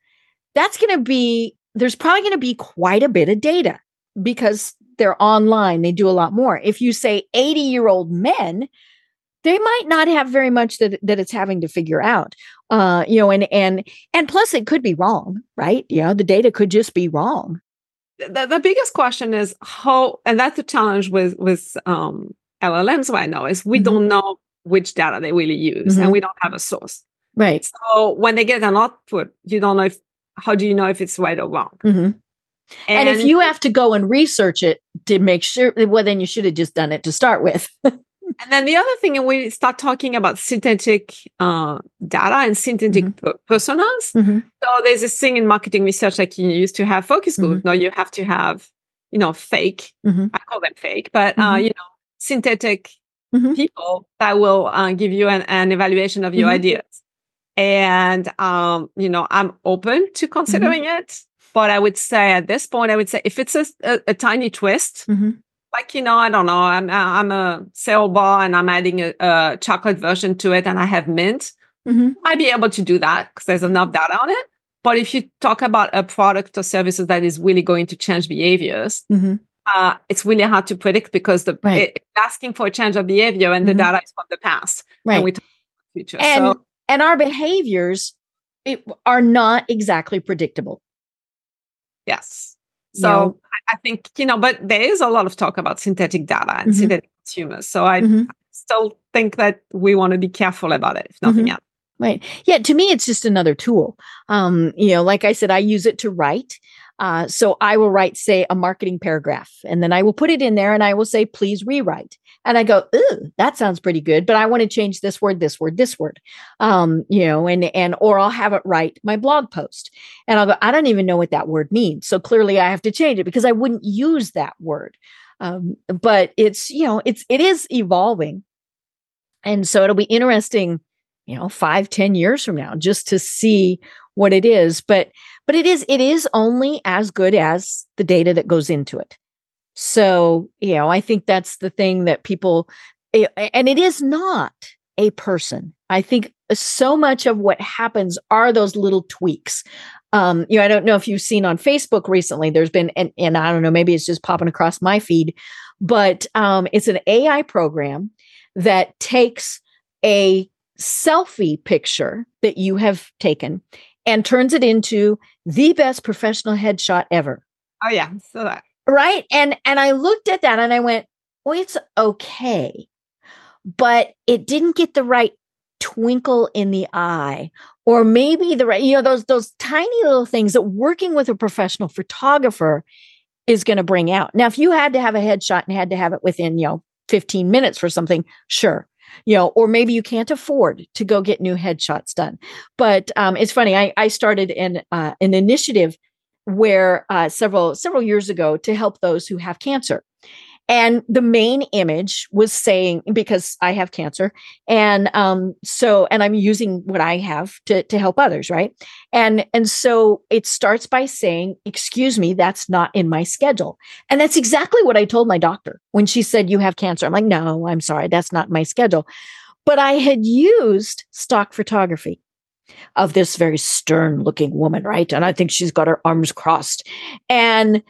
there's probably going to be quite a bit of data because they're online. They do a lot more. If you say 80-year-old men, they might not have very much that it's having to figure out. And plus it could be wrong, right? The data could just be wrong. The biggest question is how, and that's the challenge with LLMs right now, is we don't know which data they really use, and we don't have a source. Right. So when they get an output, you don't know how do you know if it's right or wrong? And if you have to go and research it to make sure, well, then you should have just done it to start with. And then the other thing, and we start talking about synthetic data and synthetic personas. So there's this thing in marketing research, like you used to have focus groups. Now you have to have, fake. I call them fake, but synthetic people that will give you an evaluation of your ideas. And, I'm open to considering it, but I would say at this point, if it's a tiny twist, like, I don't know, I'm a cereal bar and I'm adding a chocolate version to it and I have mint, I'd be able to do that because there's enough data on it. But if you talk about a product or services that is really going to change behaviors, it's really hard to predict because it's asking for a change of behavior and the data is from the past. Right. And we talk about the future. And our behaviors are not exactly predictable. Yes. So I think, but there is a lot of talk about synthetic data and synthetic consumers. So I still think that we want to be careful about it, if nothing else. Right. Yeah. To me, it's just another tool. Like I said, I use it to write. So I will write, say, a marketing paragraph, and then I will put it in there and I will say, please rewrite. And I go, ooh, that sounds pretty good, but I want to change this word, this word, this word. Or I'll have it write my blog post. And I'll go, I don't even know what that word means. So clearly I have to change it because I wouldn't use that word. But it is evolving. And so it'll be interesting, 5-10 years from now, just to see what it is. But it is only as good as the data that goes into it. So, I think that's the thing that people, and it is not a person. I think so much of what happens are those little tweaks. I don't know if you've seen on Facebook recently, there's been, and I don't know, maybe it's just popping across my feed, but it's an AI program that takes a selfie picture that you have taken and turns it into the best professional headshot ever. Oh yeah, so that. Right. And I looked at that and I went, well, it's okay, but it didn't get the right twinkle in the eye, or maybe the right, those tiny little things that working with a professional photographer is going to bring out. Now, if you had to have a headshot and had to have it within, 15 minutes for something, sure. Or maybe you can't afford to go get new headshots done. But it's funny. I started an initiative where several years ago to help those who have cancer. And the main image was saying, because I have cancer, and I'm using what I have to help others, right? And so it starts by saying, "Excuse me, that's not in my schedule." And that's exactly what I told my doctor when she said, "You have cancer." I'm like, "No, I'm sorry, that's not my schedule." But I had used stock photography of this very stern-looking woman, right? And I think she's got her arms crossed, and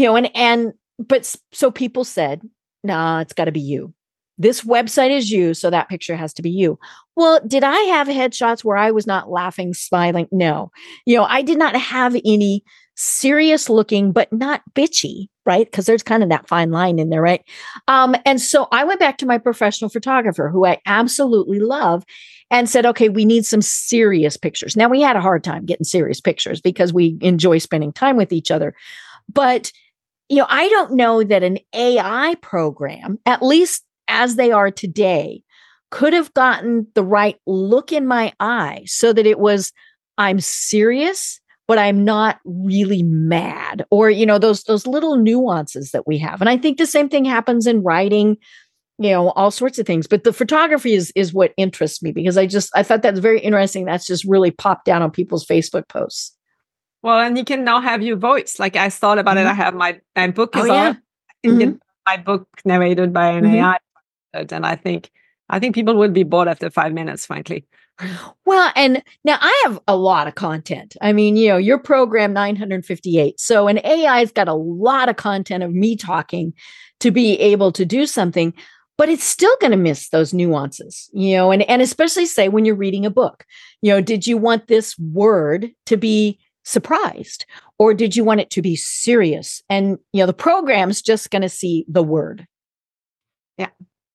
But so people said, "Nah, it's got to be you. This website is you, so that picture has to be you." Well, did I have headshots where I was not laughing, smiling? No. I did not have any serious looking, but not bitchy, right? Because there's kind of that fine line in there, right? And so I went back to my professional photographer, who I absolutely love, and said, "Okay, we need some serious pictures." Now, we had a hard time getting serious pictures because we enjoy spending time with each other. But I don't know that an AI program, at least as they are today, could have gotten the right look in my eye so that it was, I'm serious, but I'm not really mad, or, those little nuances that we have. And I think the same thing happens in writing, all sorts of things. But the photography is what interests me, because I thought that's very interesting. That's just really popped down on people's Facebook posts. Well, and you can now have your voice. Like I thought about it. I have my book is yeah. on. My book narrated by an AI, and I think people would be bored after 5 minutes, frankly. Well, and now I have a lot of content. I mean, your program 958. So an AI's got a lot of content of me talking to be able to do something, but it's still going to miss those nuances, and especially say when you're reading a book, did you want this word to be surprised, or did you want it to be serious? And the program's just going to see the word. Yeah.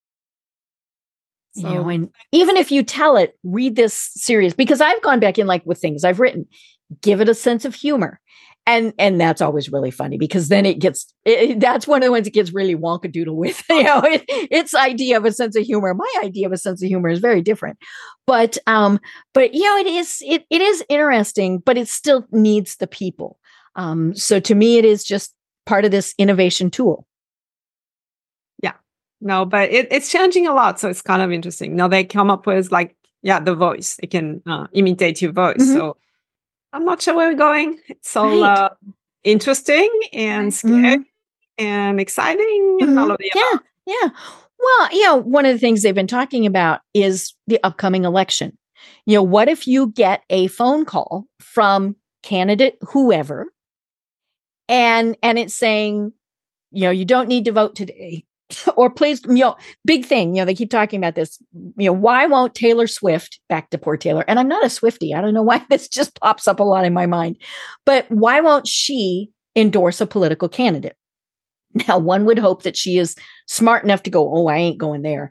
So, and even if you tell it, read this serious, because I've gone back in, like with things I've written, give it a sense of humor. And that's always really funny, because then that's one of the ones that gets really wonkadoodle with, its idea of a sense of humor. My idea of a sense of humor is very different, but it is interesting, but it still needs the people. So to me, it is just part of this innovation tool. Yeah, no, but it's changing a lot. So it's kind of interesting. Now they come up with the voice. It can imitate your voice. Mm-hmm. So I'm not sure where we're going. It's all interesting and scary and exciting and all of the above. Yeah. Well, one of the things they've been talking about is the upcoming election. What if you get a phone call from candidate whoever, and it's saying, you don't need to vote today. Or please, big thing, they keep talking about this, why won't Taylor Swift, back to poor Taylor, and I'm not a Swiftie, I don't know why this just pops up a lot in my mind, but why won't she endorse a political candidate? Now, one would hope that she is smart enough to go, "Oh, I ain't going there."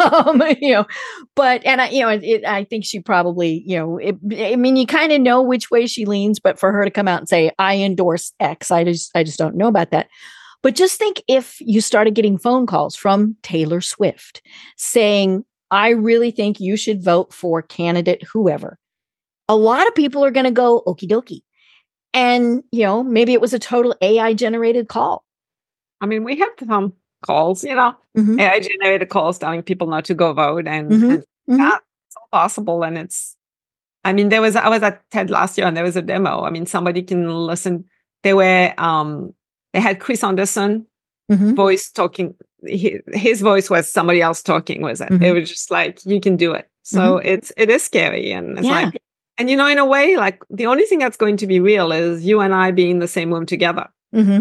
But, and I think she probably, you kind of know which way she leans, but for her to come out and say, "I endorse X," I just don't know about that. But just think if you started getting phone calls from Taylor Swift saying, "I really think you should vote for candidate whoever." A lot of people are going to go, okie dokie. And, maybe it was a total AI generated call. I mean, we have some calls, AI generated calls telling people not to go vote, and that's all possible. And I was at TED last year, and there was a demo. I mean, somebody can listen. They had Chris Anderson voice talking. His voice was somebody else talking with it. It was just like, you can do it. So it is scary. And it's like, and in a way, like the only thing that's going to be real is you and I being in the same room together.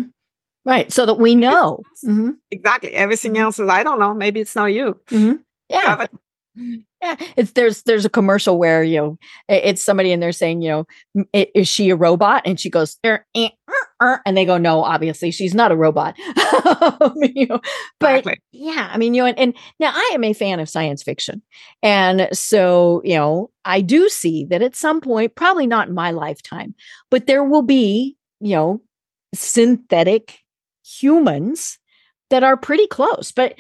Right. So that we know. Exactly. Everything else is, I don't know, maybe it's not you. Yeah. Yeah, there's a commercial where it's somebody and they're saying is she a robot, and she goes and they go, no, obviously she's not a robot. But Exactly. yeah, I mean and now I am a fan of science fiction, and so I do see that at some point, probably not in my lifetime, but there will be synthetic humans that are pretty close, but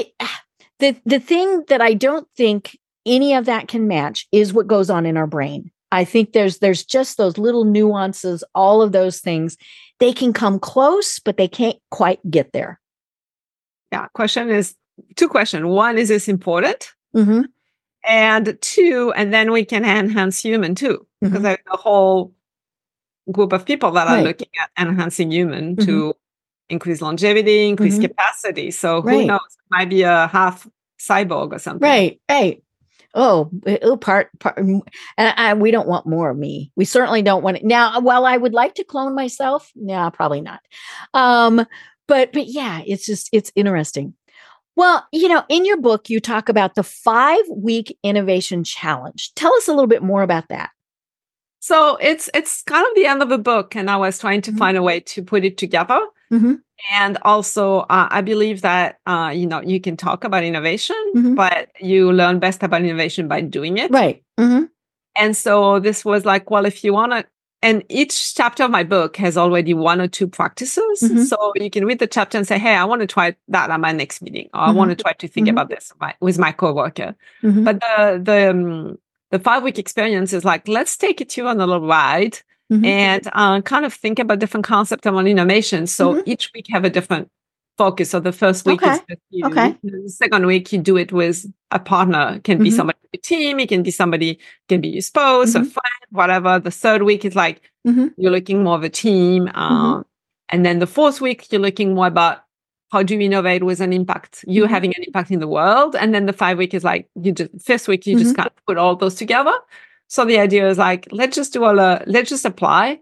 the thing that I don't think any of that can match is what goes on in our brain. I think there's just those little nuances, all of those things. They can come close, but they can't quite get there. Yeah. Two questions. One, is this important? Mm-hmm. And two, and then we can enhance human too, because there's a whole group of people that are looking at enhancing human to increase longevity, increase capacity. So who knows? It might be a half cyborg or something. Right. Oh, part. And we don't want more of me. We certainly don't want it. Now, while I would like to clone myself, no, probably not. But yeah, it's interesting. Well, in your book, you talk about the 5-week innovation challenge. Tell us a little bit more about that. So it's kind of the end of the book, and I was trying to find a way to put it together. And also, I believe that, you can talk about innovation, but you learn best about innovation by doing it. Right. And so this was like, well, if you want to, and each chapter of my book has already 1 or 2 practices. So you can read the chapter and say, hey, I want to try that at my next meeting, or I want to try to think about this with my coworker. But the 5-week experience is like, let's take it to you on a little ride. And kind of think about different concepts on innovation. So each week have a different focus. So the first week is just you. The second week you do it with a partner. It can be somebody in your team. It can be somebody, can be your spouse, a friend, whatever. The third week is like you're looking more of a team. And then the fourth week you're looking more about how do you innovate with an impact, you having an impact in the world. And then the 5-week is like fifth week you just kind of put all those together. So the idea is like, let's just apply.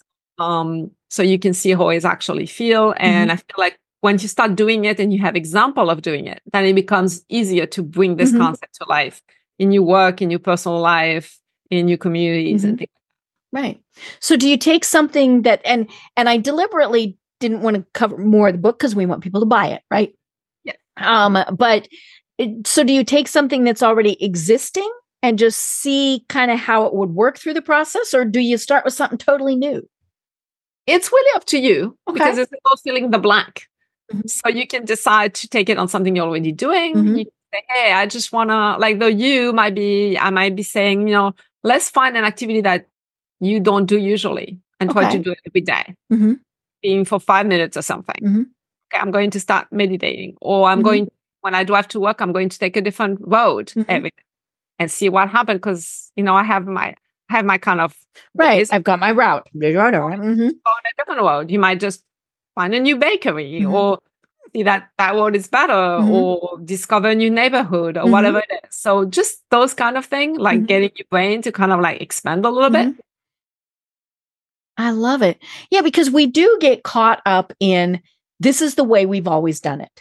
So you can see how it actually feel. And I feel like when you start doing it and you have example of doing it, then it becomes easier to bring this concept to life in your work, in your personal life, in your communities and things. Right. So do you take something that, and I deliberately didn't want to cover more of the book because we want people to buy it, right? Yeah. So do you take something that's already existing and just see kind of how it would work through the process? Or do you start with something totally new? It's really up to you because it's about filling the blank. So you can decide to take it on something you're already doing. You can say, hey, I just want to, like, I might be saying, let's find an activity that you don't do usually and try to do it every day, being for 5 minutes or something. Okay, I'm going to start meditating, or I'm going, when I drive to work, I'm going to take a different road every day. And see what happened, because I have my kind of I've got my route. On a different road, you might just find a new bakery, or see that road is better, or discover a new neighborhood, or whatever it is. So just those kind of things, like getting your brain to kind of like expand a little bit. I love it. Yeah, because we do get caught up in this is the way we've always done it.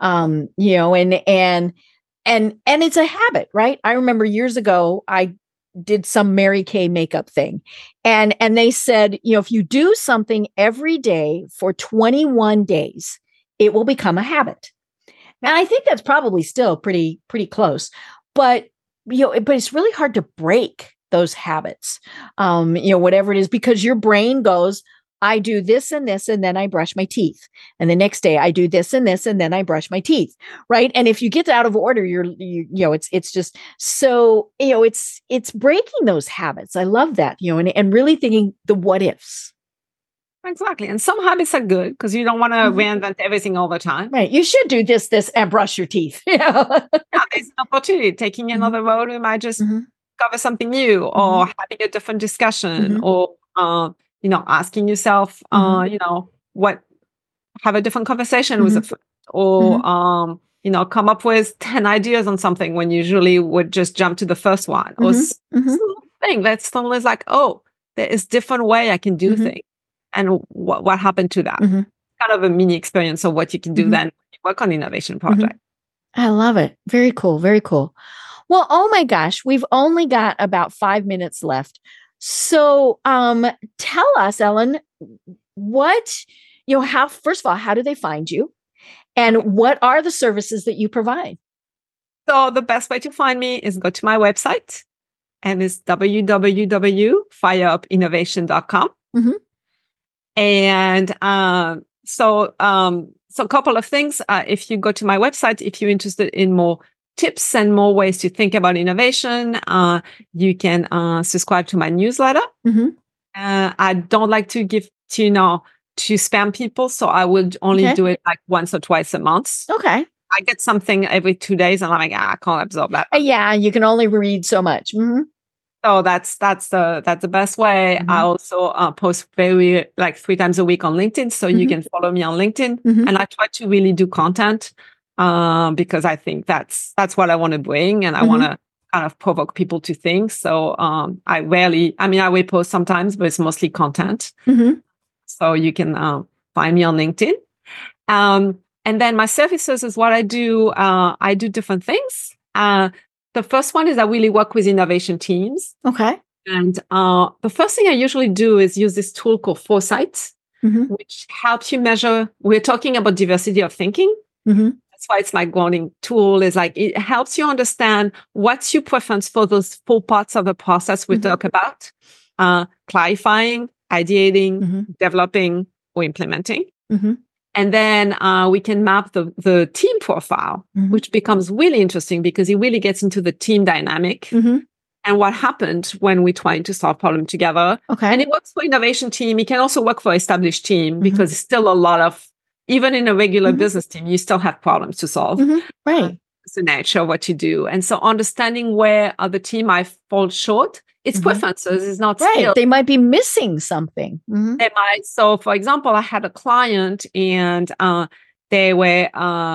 And it's a habit, right? I remember years ago, I did some Mary Kay makeup thing. And they said, if you do something every day for 21 days, it will become a habit. And I think that's probably still pretty close. But, but it's really hard to break those habits, whatever it is, because your brain goes, I do this and this, and then I brush my teeth. And the next day I do this and this, and then I brush my teeth. Right. And if you get out of order, it's just so, it's breaking those habits. I love that, and really thinking the what ifs. Exactly. And some habits are good because you don't want to reinvent everything all the time. Right. You should do this, and brush your teeth. Yeah, there's an opportunity. Taking another road, we might just cover something new, or having a different discussion, or, asking yourself, have a different conversation with a friend, or, come up with 10 ideas on something when usually would just jump to the first one, or something that suddenly is like, oh, there is different way I can do things. And what happened to that? Kind of a mini experience of what you can do then when you work on innovation project. I love it. Very cool. Very cool. Well, oh my gosh, we've only got about 5 minutes left. So, tell us, Ellen, what, how, first of all, how do they find you? And what are the services that you provide? So the best way to find me is go to my website, and it's www.fireupinnovation.com. Mm-hmm. And so a couple of things. If you go to my website, if you're interested in more tips and more ways to think about innovation, you can subscribe to my newsletter. Mm-hmm. I don't like to give to spam people, so I would only do it like once or twice a month. Okay. I get something every 2 days, and I'm like, I can't absorb that. Yeah, you can only read so much. Mm-hmm. So that's the best way. Mm-hmm. I also post 3 times a week on LinkedIn, so you can follow me on LinkedIn. Mm-hmm. And I try to really do content because I think that's what I want to bring, and I want to kind of provoke people to think. So I will post sometimes, but it's mostly content. Mm-hmm. So you can find me on LinkedIn. And then my services is what I do. I do different things. The first one is I really work with innovation teams. Okay. And the first thing I usually do is use this tool called Foresight, which helps you measure. We're talking about diversity of thinking. Mm-hmm. That's why it's my grounding tool. Is like it helps you understand what's your preference for those 4 parts of the process we talk about: clarifying, ideating, developing, or implementing. Mm-hmm. And then we can map the team profile, which becomes really interesting because it really gets into the team dynamic and what happened when we try to solve problem together. Okay. And it works for innovation team. It can also work for established team because it's still a lot of, even in a regular business team, you still have problems to solve. Right. It's the nature of what you do. And so understanding where other team might fall short, it's preferences, it's not skill. They might be missing something. They might. So, for example, I had a client, and they were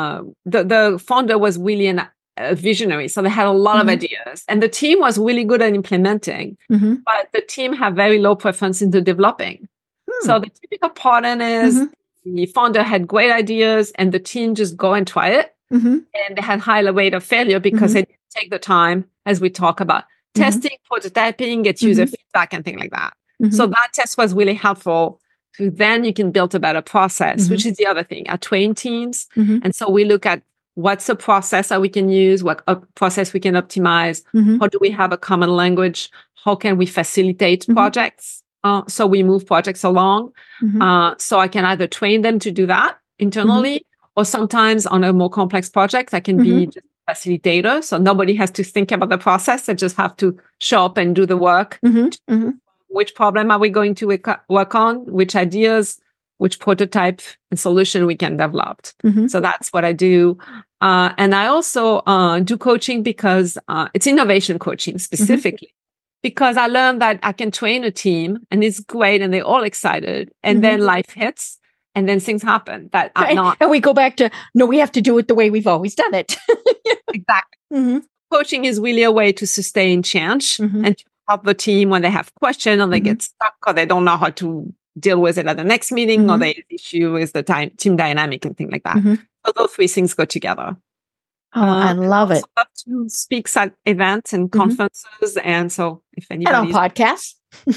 the founder was really a visionary, so they had a lot of ideas, and the team was really good at implementing. But the team had very low preference into developing. So the typical pattern is the founder had great ideas, and the team just go and try it, and they had higher rate of failure because they didn't take the time, as we talk about. Testing, prototyping, get user feedback and things like that. So that test was really helpful. So then you can build a better process, which is the other thing. I train teams. And so we look at what's a process that we can use, what a process we can optimize. How do we have a common language? How can we facilitate projects? So we move projects along. So I can either train them to do that internally, or sometimes on a more complex project, I can be just facilitator. So nobody has to think about the process. They just have to show up and do the work. Which problem are we going to work on? Which ideas, which prototype and solution we can develop. So that's what I do. And I also do coaching because it's innovation coaching specifically. Because I learned that I can train a team and it's great and they're all excited. And then life hits. And then things happen that are not. And we go back to, no, we have to do it the way we've always done it. Exactly. Coaching is really a way to sustain change and to help the team when they have questions or they get stuck or they don't know how to deal with it at the next meeting or the issue with the team dynamic and things like that. So those 3 things go together. Oh, I love it. I love to speak at events and conferences. And so if anybody. And on podcasts.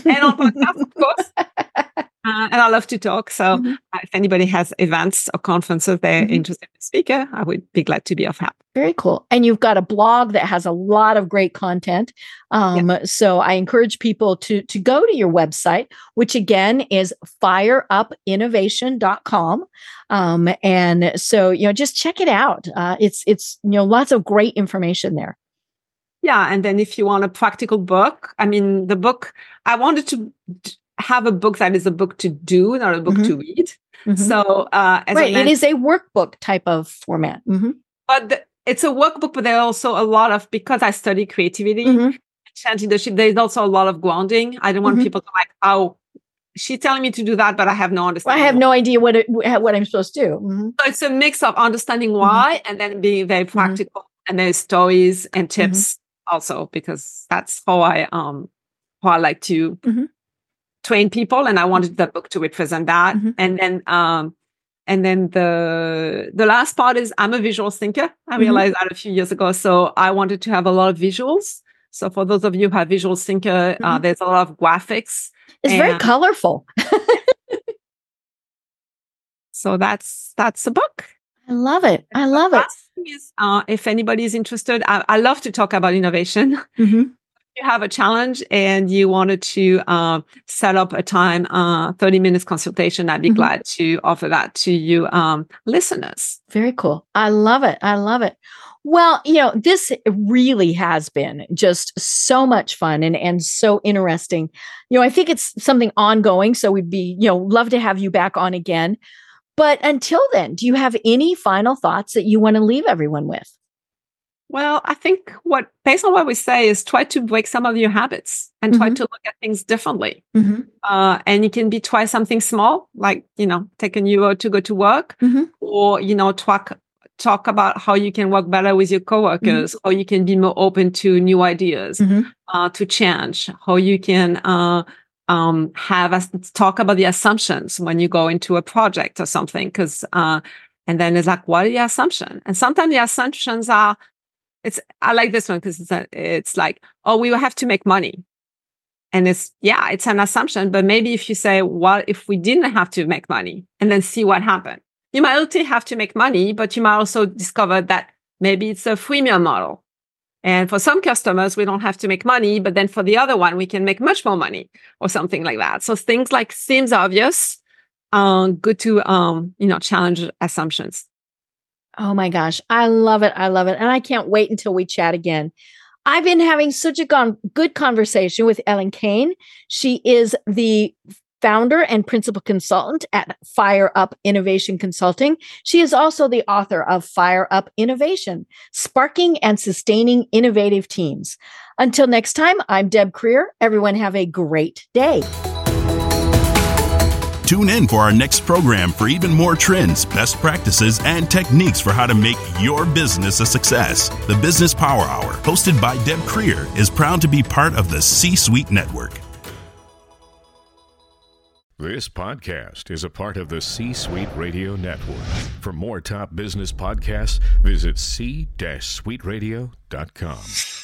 Of course. And I love to talk. So if anybody has events or conferences they're interested in a speaker, I would be glad to be of help. Very cool. And you've got a blog that has a lot of great content. So I encourage people to go to your website, which again is fireupinnovation.com. And so, just check it out. It's lots of great information there. Yeah. And then if you want a practical book, the book, I wanted to have a book that is a book to do, not a book to read. So, it is a workbook type of format. But it's a workbook, but there are also a lot of, because I study creativity and leadership, there's also a lot of grounding. I don't want people to oh, she's telling me to do that, but I have no understanding. I have no idea what I'm supposed to do. So it's a mix of understanding why and then being very practical. And there's stories and tips also, because that's how I like to train people, and I wanted that book to represent that. And And then the last part is I'm a visual thinker. I realized that a few years ago. So I wanted to have a lot of visuals. So for those of you who have visual thinker, there's a lot of graphics. It's very colorful. So that's the book. I love it. I love it. Is, if anybody is interested, I love to talk about innovation. Mm-hmm. If you have a challenge and you wanted to set up a time, 30 minutes consultation, I'd be glad to offer that to you listeners. Very cool. I love it. I love it. Well, this really has been just so much fun and so interesting. I think it's something ongoing. So we'd be, love to have you back on again. But until then, do you have any final thoughts that you want to leave everyone with? Well, I think based on what we say is try to break some of your habits and try to look at things differently. And it can be try something small, like, take an Uber to go to work or, talk about how you can work better with your coworkers, or you can be more open to new ideas, to change, how you can talk about the assumptions when you go into a project or something. Because and then it's like, what are the assumptions? And sometimes the assumptions are, I like this one because it's like, oh, we will have to make money. And it's an assumption. But maybe if you say, well, if we didn't have to make money, and then see what happened. You might also have to make money, but you might also discover that maybe it's a freemium model. And for some customers, we don't have to make money, but then for the other one, we can make much more money or something like that. So things like seems obvious, good to, challenge assumptions. Oh my gosh. I love it. I love it. And I can't wait until we chat again. I've been having such a good conversation with Ellen Kane. She is the founder and principal consultant at Fire Up Innovation Consulting. She is also the author of Fire Up Innovation, Sparking and Sustaining Innovative Teams. Until next time, I'm Deb Krier. Everyone have a great day. Tune in for our next program for even more trends, best practices, and techniques for how to make your business a success. The Business Power Hour, hosted by Deb Krier, is proud to be part of the C-Suite Network. This podcast is a part of the C-Suite Radio Network. For more top business podcasts, visit c-suiteradio.com.